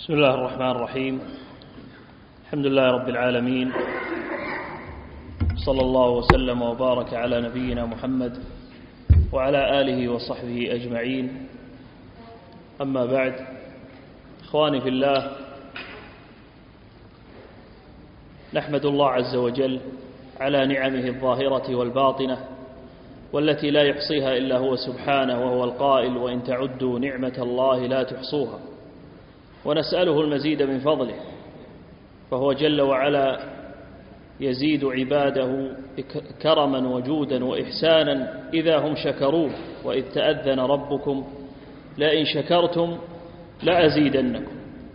بسم الله الرحمن الرحيم. الحمد لله رب العالمين، صلى الله وسلم وبارك على نبينا محمد وعلى آله وصحبه أجمعين. أما بعد، إخواني في الله، نحمد الله عز وجل على نعمه الظاهرة والباطنة، والتي لا يحصيها إلا هو سبحانه، وهو القائل: وإن تعدوا نعمة الله لا تحصوها. ونسأله المزيد من فضله، فهو جل وعلا يزيد عباده كرما وجودا وإحسانا إذا هم شكروه، وإذ تأذن ربكم لئن شكرتم لأزيدنكم.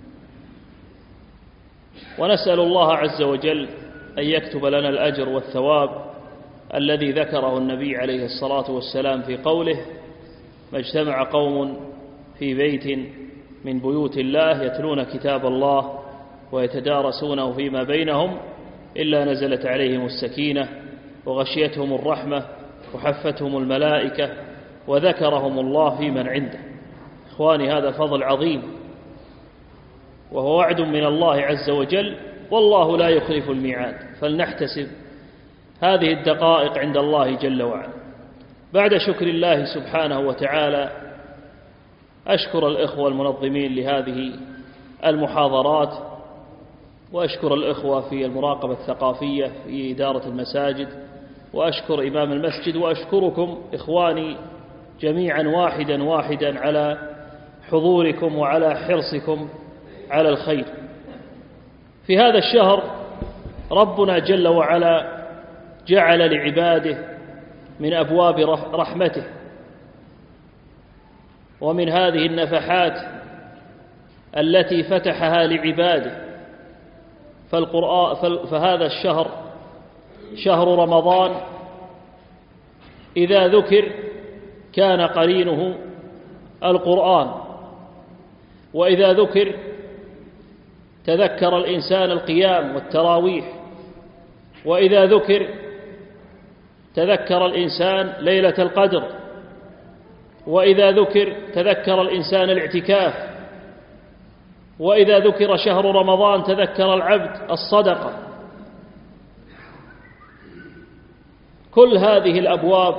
ونسأل الله عز وجل أن يكتب لنا الأجر والثواب الذي ذكره النبي عليه الصلاة والسلام في قوله: ما اجتمع قوم في بيت من بيوت الله يتلون كتاب الله ويتدارسونه فيما بينهم إلا نزلت عليهم السكينة وغشيتهم الرحمة وحفتهم الملائكة وذكرهم الله في من عنده. إخواني، هذا فضل عظيم، وهو وعد من الله عز وجل، والله لا يخلف الميعاد، فلنحتسب هذه الدقائق عند الله جل وعلا. بعد شكر الله سبحانه وتعالى، أشكر الإخوة المنظمين لهذه المحاضرات، وأشكر الإخوة في المراقبة الثقافية في إدارة المساجد، وأشكر إمام المسجد، وأشكركم إخواني جميعا واحدا على حضوركم وعلى حرصكم على الخير. في هذا الشهر ربنا جل وعلا جعل لعباده من أبواب رحمته ومن هذه النفحات التي فتحها لعباده، فهذا الشهر شهر رمضان إذا ذكر كان قرينه القرآن، وإذا ذكر تذكر الإنسان القيام والتراويح، وإذا ذكر تذكر الإنسان ليلة القدر، وإذا ذكر تذكر الإنسان الاعتكاف، وإذا ذكر شهر رمضان تذكر العبد الصدقة. كل هذه الأبواب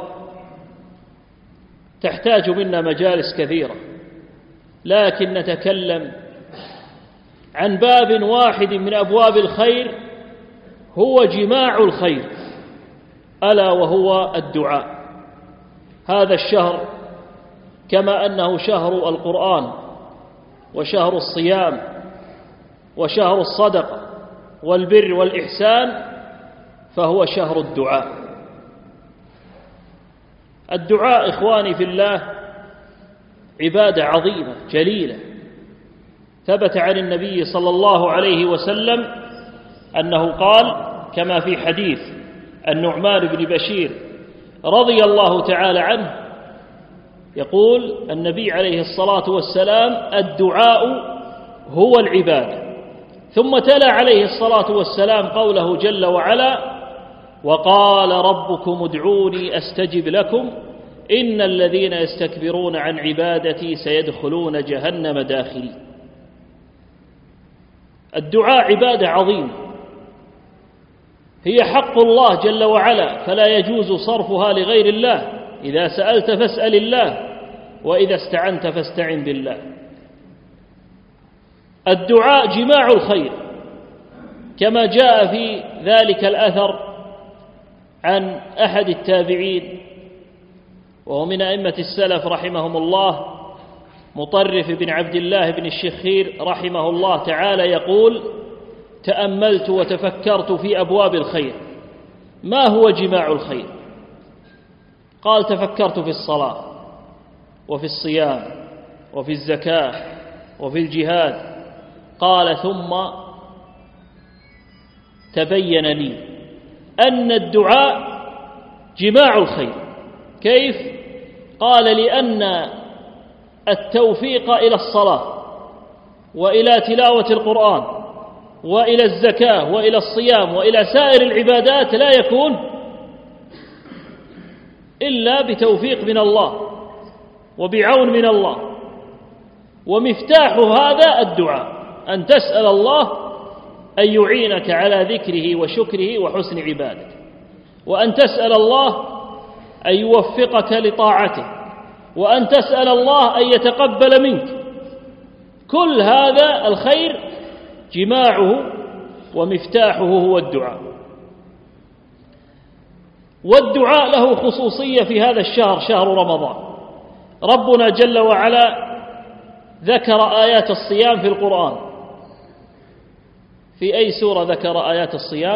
تحتاج منا مجالس كثيرة، لكن نتكلم عن باب واحد من أبواب الخير هو جماع الخير، ألا وهو الدعاء. هذا الشهر كما أنه شهر القرآن وشهر الصيام وشهر الصدقة والبر والإحسان، فهو شهر الدعاء. الدعاء إخواني في الله عبادة عظيمة جليلة، ثبت عن النبي صلى الله عليه وسلم أنه قال كما في حديث النعمان بن بشير رضي الله تعالى عنه، يقول النبي عليه الصلاة والسلام: الدعاء هو العبادة. ثم تلا عليه الصلاة والسلام قوله جل وعلا: وقال ربكم ادعوني أستجب لكم إن الذين يستكبرون عن عبادتي سيدخلون جهنم داخلين. الدعاء عبادة عظيمة، هي حق الله جل وعلا، فلا يجوز صرفها لغير الله. إذا سألت فاسأل الله، وإذا استعنت فاستعن بالله. الدعاء جماع الخير، كما جاء في ذلك الأثر عن أحد التابعين وهو من أئمة السلف رحمهم الله، مطرف بن عبد الله بن الشخير رحمه الله تعالى، يقول: تأملت وتفكرت في أبواب الخير، ما هو جماع الخير؟ قال: تفكرت في الصلاة وفي الصيام وفي الزكاة وفي الجهاد. قال: ثم تبين لي أن الدعاء جماع الخير. كيف؟ قال: لأن التوفيق إلى الصلاة وإلى تلاوة القرآن وإلى الزكاة وإلى الصيام وإلى سائر العبادات لا يكون إلا بتوفيق من الله وبعون من الله، ومفتاح هذا الدعاء. أن تسأل الله أن يعينك على ذكره وشكره وحسن عبادته، وأن تسأل الله أن يوفقك لطاعته، وأن تسأل الله أن يتقبل منك. كل هذا الخير جماعه ومفتاحه هو الدعاء. والدعاء له خصوصية في هذا الشهر، شهر رمضان. ربنا جل وعلا ذكر آيات الصيام في القرآن. في أي سورة ذكر آيات الصيام؟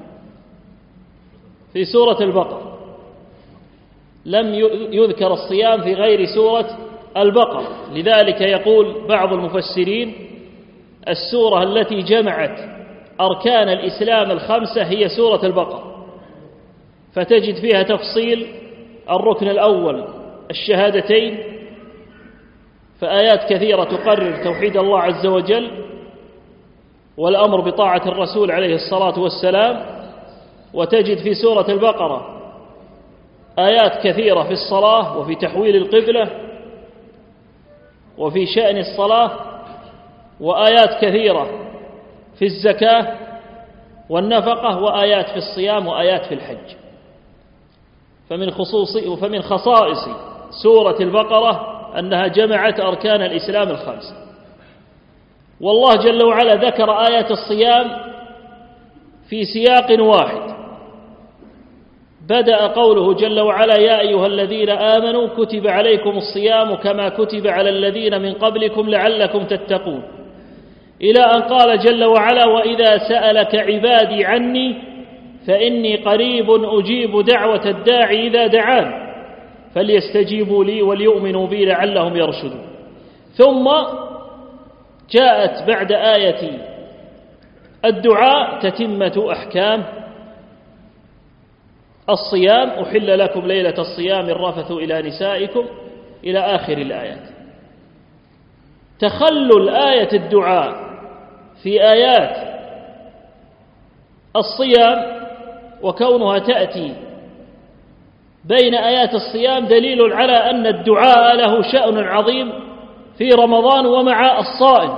في سورة البقرة. لم يذكر الصيام في غير سورة البقرة. لذلك يقول بعض المفسرين السورة التي جمعت أركان الإسلام الخمسة هي سورة البقرة، فتجد فيها تفصيل الركن الأول الشهادتين، فآيات كثيرة تقرر توحيد الله عز وجل والأمر بطاعة الرسول عليه الصلاة والسلام. وتجد في سورة البقرة آيات كثيرة في الصلاة وفي تحويل القبلة وفي شأن الصلاة، وآيات كثيرة في الزكاة والنفقة، وآيات في الصيام، وآيات في الحج. فمن خصائص سورة البقرة أنها جمعت أركان الإسلام الخمسة. والله جل وعلا ذكر آيات الصيام في سياق واحد. بدأ قوله جل وعلا: يا أيها الذين آمنوا كتب عليكم الصيام كما كتب على الذين من قبلكم لعلكم تتقون، إلى أن قال جل وعلا: وإذا سألك عبادي عني فإني قريب أجيب دعوة الداعي إذا دعان فليستجيبوا لي وليؤمنوا بي لعلهم يرشدون. ثم جاءت بعد آية الدعاء تتمة أحكام الصيام: أحل لكم ليلة الصيام الرفث إلى نسائكم، إلى آخر الآيات. تخلل آية الدعاء في آيات الصيام وكونها تأتي بين آيات الصيام دليل على أن الدعاء له شأن عظيم في رمضان ومع الصائم،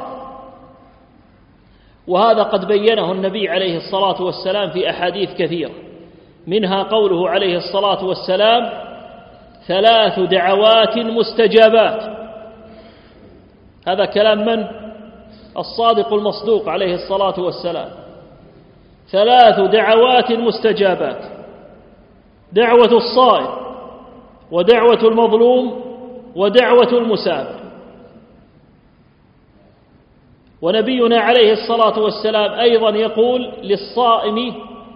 وهذا قد بينه النبي عليه الصلاة والسلام في أحاديث كثيرة، منها قوله عليه الصلاة والسلام: 3 دعوات مستجابات. هذا كلام من؟ الصادق المصدوق عليه الصلاة والسلام. 3 دعوات مستجابات: دعوة الصائم، ودعوة المظلوم، ودعوة المسافر. ونبينا عليه الصلاة والسلام أيضا يقول للصائم: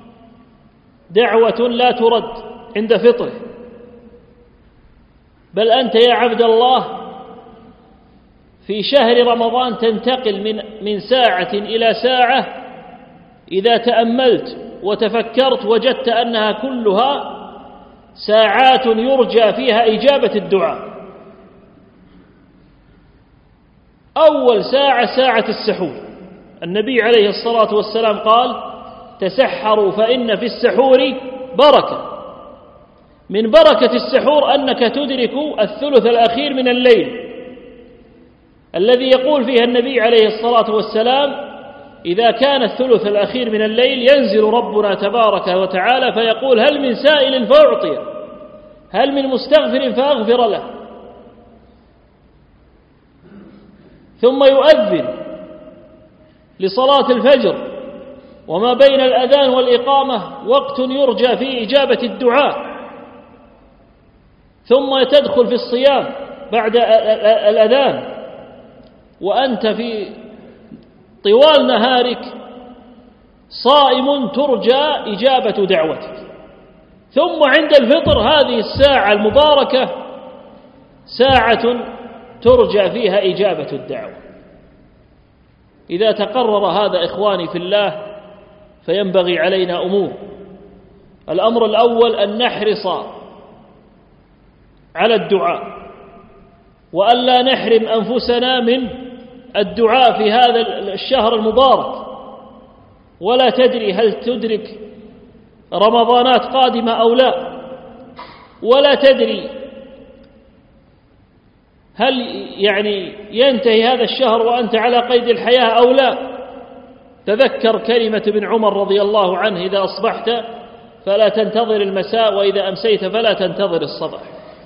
دعوة لا ترد عند فطره، بل أنت يا عبد الله في شهر رمضان تنتقل من ساعة إلى ساعة، إذا تأملت وتفكرت وجدت أنها كلها ساعات يرجى فيها إجابة الدعاء. أول ساعة ساعة السحور، النبي عليه الصلاة والسلام قال: تسحروا فإن في السحور بركة. من بركة السحور أنك تدرك الثلث الأخير من الليل، الذي يقول فيها النبي عليه الصلاة والسلام: إذا كان الثلث الأخير من الليل ينزل ربنا تبارك وتعالى فيقول: هل من سائل فأعطيه، هل من مستغفر فأغفر له. ثم يؤذن لصلاة الفجر، وما بين الأذان والإقامة وقت يرجى فيه إجابة الدعاء. ثم تدخل في الصيام بعد الأذان وأنت في طوال نهارك صائم ترجى إجابة دعوتك. ثم عند الفطر هذه الساعة المباركة ساعة ترجى فيها إجابة الدعوة. إذا تقرر هذا إخواني في الله فينبغي علينا أمور. الأمر الأول أن نحرص على الدعاء، وأن لا نحرم أنفسنا من الدعاء في هذا الشهر المبارك. ولا تدري هل تدرك رمضانات قادمة أو لا، ولا تدري هل يعني ينتهي هذا الشهر وأنت على قيد الحياة أو لا؟ تذكر كلمة ابن عمر رضي الله عنه: إذا أصبحت فلا تنتظر المساء، وإذا أمسيت فلا تنتظر الصباح.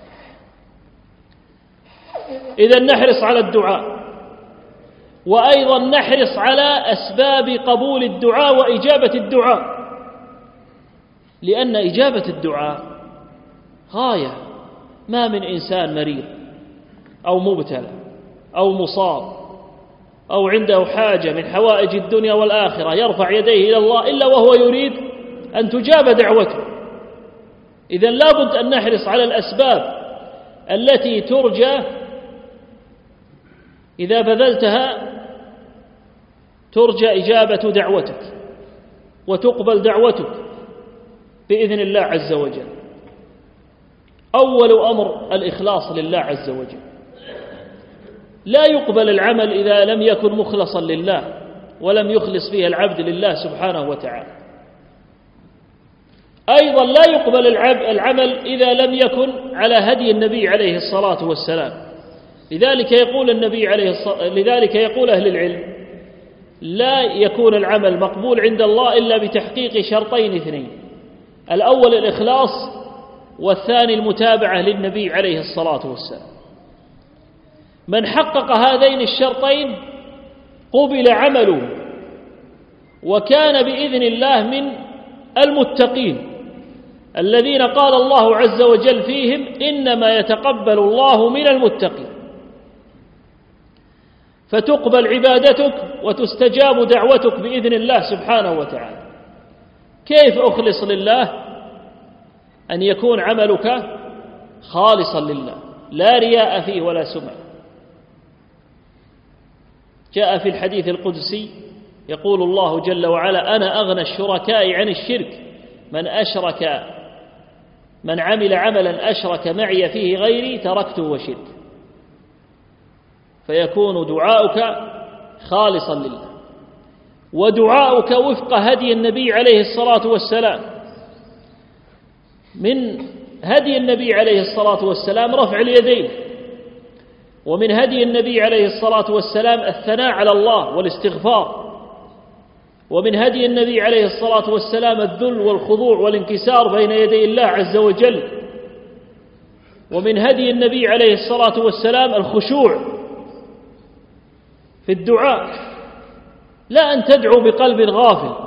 إذا نحرص على الدعاء، وأيضا نحرص على أسباب قبول الدعاء وإجابة الدعاء، لأن إجابة الدعاء غاية. ما من إنسان مريض أو مبتلى أو مصاب أو عنده حاجة من حوائج الدنيا والآخرة يرفع يديه إلى الله إلا وهو يريد أن تجاب دعوته. إذن لابد أن نحرص على الأسباب التي ترجى إذا بذلتها ترجى إجابة دعوتك وتقبل دعوتك بإذن الله عز وجل. أول أمر الإخلاص لله عز وجل. لا يقبل العمل إذا لم يكن مخلصا لله ولم يخلص فيه العبد لله سبحانه وتعالى. أيضا لا يقبل العمل إذا لم يكن على هدي النبي عليه الصلاة والسلام. لذلك يقول أهل العلم: لا يكون العمل مقبول عند الله إلا بتحقيق شرطين اثنين: الأول الإخلاص، والثاني المتابعة للنبي عليه الصلاة والسلام. من حقق هذين الشرطين قبل عمله وكان بإذن الله من المتقين الذين قال الله عز وجل فيهم: إنما يتقبل الله من المتقين. فتقبل عبادتك وتستجاب دعوتك بإذن الله سبحانه وتعالى. كيف أخلص لله؟ أن يكون عملك خالصا لله، لا رياء فيه ولا سمعة. جاء في الحديث القدسي يقول الله جل وعلا: أنا أغنى الشركاء عن الشرك، من عمل عملا أشرك معي فيه غيري تركته وشرك. فيكون دعاؤك خالصا لله، ودعاؤك وفق هدي النبي عليه الصلاة والسلام. من هدي النبي عليه الصلاة والسلام رفع اليدين، ومن هدي النبي عليه الصلاة والسلام الثناء على الله والاستغفار، ومن هدي النبي عليه الصلاة والسلام الذل والخضوع والانكسار بين يدي الله عز وجل، ومن هدي النبي عليه الصلاة والسلام الخشوع في الدعاء، لا أن تدعو بقلب غافل.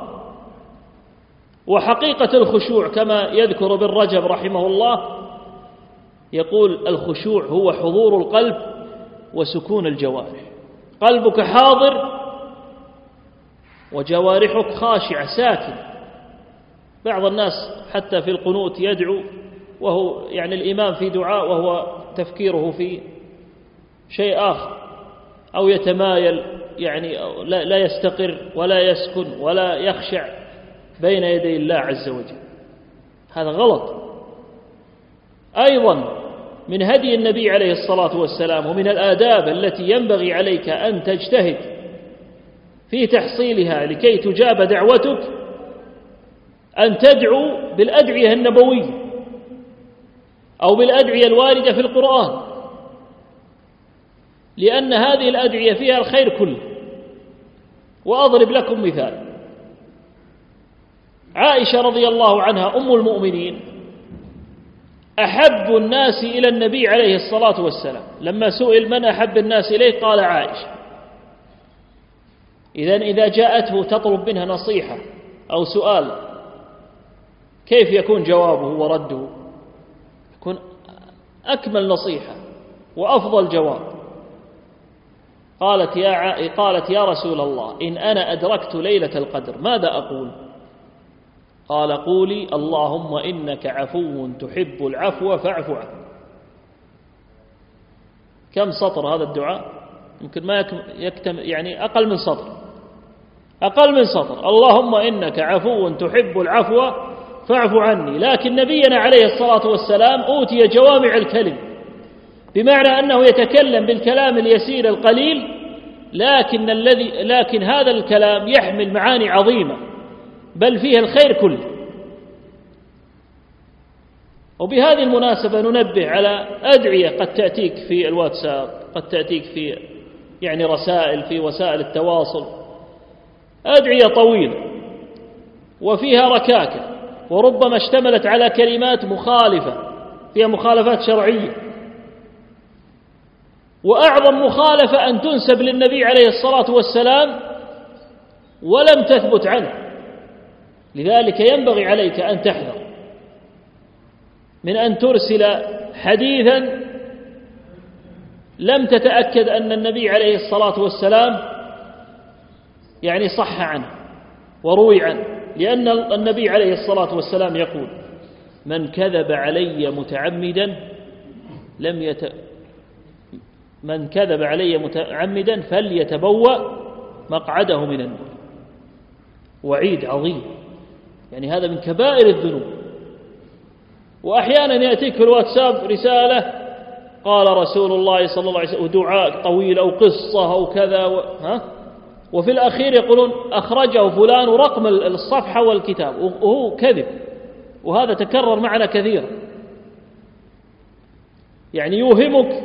وحقيقة الخشوع كما يذكر ابن رجب رحمه الله، يقول: الخشوع هو حضور القلب وسكون الجوارح. قلبك حاضر وجوارحك خاشعة ساكن. بعض الناس حتى في القنوت يدعو وهو يعني الإمام في دعاء وهو تفكيره في شيء آخر، أو يتمايل يعني لا يستقر ولا يسكن ولا يخشع بين يدي الله عز وجل. هذا غلط. أيضا من هدي النبي عليه الصلاة والسلام ومن الآداب التي ينبغي عليك أن تجتهد في تحصيلها لكي تجاب دعوتك أن تدعو بالأدعية النبوية أو بالأدعية الواردة في القرآن، لأن هذه الأدعية فيها الخير كله. وأضرب لكم مثال: عائشة رضي الله عنها أم المؤمنين أحب الناس إلى النبي عليه الصلاة والسلام. لما سئل من أحب الناس إليه قال عائشة. إذا جاءته تطلب منها نصيحة أو سؤال كيف يكون جوابه ورده؟ يكون أكمل نصيحة وأفضل جواب. قالت: يا رسول الله، إن أنا أدركت ليلة القدر ماذا أقول؟ قال: قولي: اللهم إنك عفو تحب العفو فاعف عني. كم سطر هذا الدعاء؟ يمكن ما يكتم، يعني أقل من سطر. اللهم إنك عفو تحب العفو فاعف عني. لكن نبينا عليه الصلاة والسلام أوتي جوامع الكلم، بمعنى أنه يتكلم بالكلام اليسير القليل، لكن هذا الكلام يحمل معاني عظيمة، بل فيه الخير كله. وبهذه المناسبة ننبه على أدعية قد تأتيك في الواتساب، قد تأتيك في رسائل في وسائل التواصل، أدعية طويلة وفيها ركاكة، وربما اشتملت على كلمات مخالفة فيها مخالفات شرعية، وأعظم مخالفة أن تنسب للنبي عليه الصلاة والسلام ولم تثبت عنه. لذلك ينبغي عليك أن تحذر من أن ترسل حديثا لم تتأكد أن النبي عليه الصلاة والسلام صح عنه وروي عنه، لأن النبي عليه الصلاة والسلام يقول: من كذب علي متعمدا فليتبوأ مقعده من النار. وعيد عظيم، هذا من كبائر الذنوب. وأحيانا يأتيك في الواتساب رسالة قال رسول الله صلى الله عليه وسلم، ودعاء طويل أو قصة أو كذا وفي الأخير يقولون أخرجه فلان ورقم الصفحة والكتاب، وهو كذب. وهذا تكرر معنا كثيرا، يوهمك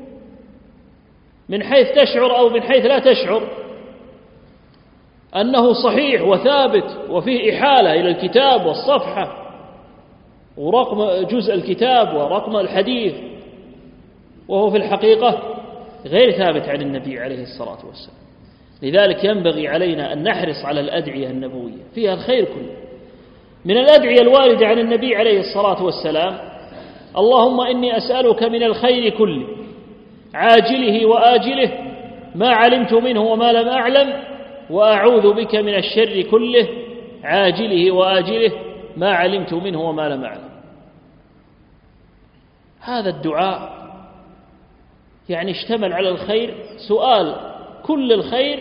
من حيث تشعر أو من حيث لا تشعر أنه صحيح وثابت وفيه إحالة إلى الكتاب والصفحة ورقم جزء الكتاب ورقم الحديث، وهو في الحقيقة غير ثابت عن النبي عليه الصلاة والسلام. لذلك ينبغي علينا أن نحرص على الأدعية النبوية، فيها الخير كله. من الأدعية الواردة عن النبي عليه الصلاة والسلام: اللهم إني أسألك من الخير كله عاجله وآجله ما علمت منه وما لم أعلم، وأعوذ بك من الشر كله عاجله وآجله ما علمت منه وما لم أعلم. هذا الدعاء اشتمل على الخير، سؤال كل الخير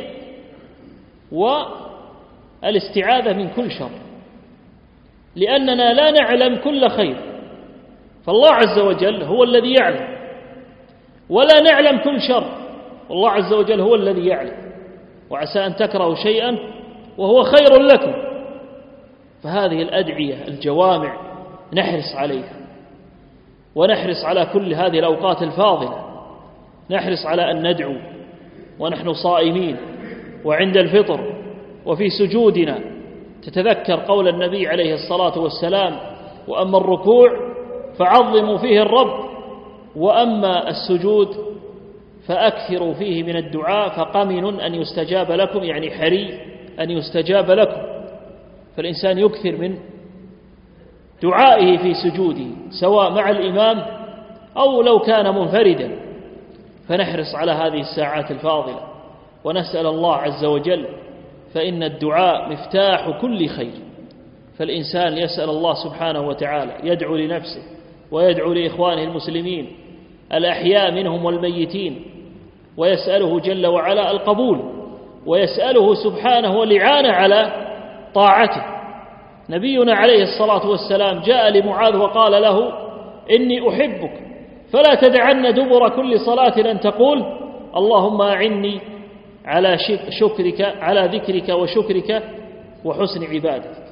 والاستعاذة من كل شر، لأننا لا نعلم كل خير، فالله عز وجل هو الذي يعلم، ولا نعلم كل شر، والله عز وجل هو الذي يعلم. وعسى أن تكرهوا شيئا وهو خير لكم. فهذه الأدعية الجوامع نحرص عليها، ونحرص على كل هذه الأوقات الفاضلة، نحرص على أن ندعو ونحن صائمين وعند الفطر وفي سجودنا، تتذكر قول النبي عليه الصلاة والسلام: وأما الركوع فعظموا فيه الرب، وأما السجود فأكثروا فيه من الدعاء فقمن أن يستجاب لكم، حري أن يستجاب لكم. فالإنسان يكثر من دعائه في سجوده سواء مع الإمام أو لو كان منفردا، فنحرص على هذه الساعات الفاضلة ونسأل الله عز وجل، فإن الدعاء مفتاح كل خير. فالإنسان يسأل الله سبحانه وتعالى، يدعو لنفسه ويدعو لإخوانه المسلمين الأحياء منهم والميتين، ويسأله جل وعلا القبول، ويسأله سبحانه الإعانة على طاعته. نبينا عليه الصلاة والسلام جاء لمعاذ وقال له: إني أحبك فلا تدعن دبر كل صلاة أن تقول اللهم أعني على شكرك، على ذكرك وشكرك وحسن عبادتك.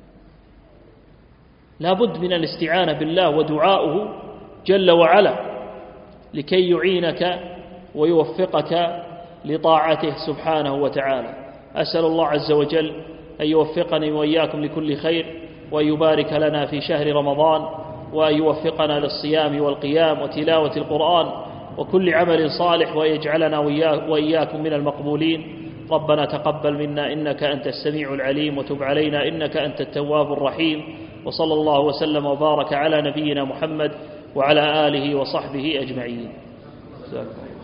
لا بد من الاستعانة بالله ودعاؤه جل وعلا لكي يعينك ويوفقك لطاعته سبحانه وتعالى. أسأل الله عز وجل أن يوفقني وإياكم لكل خير، وأن يبارك لنا في شهر رمضان، وأن يوفقنا للصيام والقيام وتلاوة القرآن وكل عمل صالح، ويجعلنا وإياكم من المقبولين. ربنا تقبل منا إنك أنت السميع العليم، وتب علينا إنك أنت التواب الرحيم. وصلى الله وسلم وبارك على نبينا محمد وعلى آله وصحبه أجمعين.